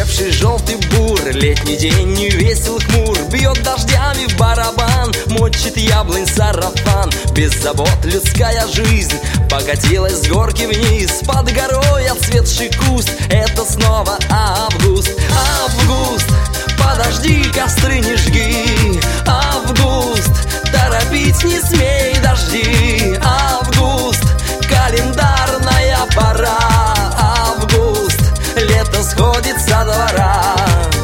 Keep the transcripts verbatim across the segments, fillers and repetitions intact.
Посеревший желтый бур, летний день не весел, хмур. Бьет дождями в барабан, мочит яблонь сарафан. Без забот людская жизнь покатилась с горки вниз. Под горой отцветший куст, это снова август. Август, подожди, костры не жги. Август, торопить не смей, дожди. Август, календарная пора. Август, лето сходит со двора.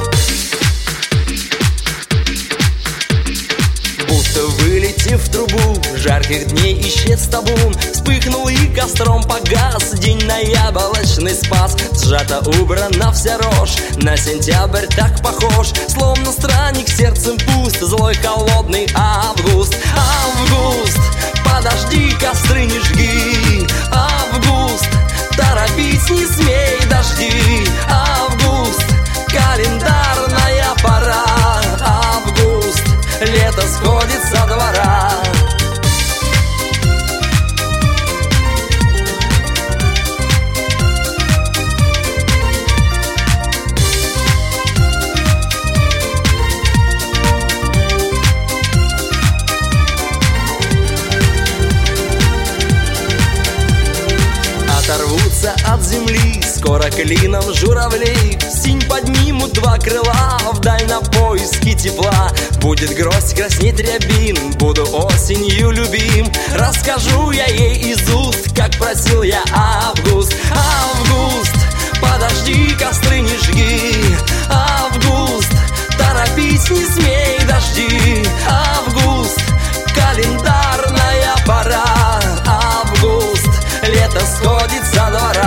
Будто вылетев в трубу, жарких дней исчез табун. Вспыхнул и костром погас день на яблочный спас. Сжато убрана вся рожь, на сентябрь так похож. Словно странник сердцем пуст, злой холодный август. Август, подожди, костры не жги. Август, торопить не смей, дожди. Август, календарная пора. Август, лето сходит со двора. Оторвутся от земли скоро клином журавлей. Синь поднимут два крыла вдаль на поиски тепла. Будет гроздь, краснеть рябин, буду осенью любим. Расскажу я ей из уст, как просил я август. Август, подожди, костры не жги. Август, торопить не смей, дожди. Август, календарная пора. Август, лето сходит со двора.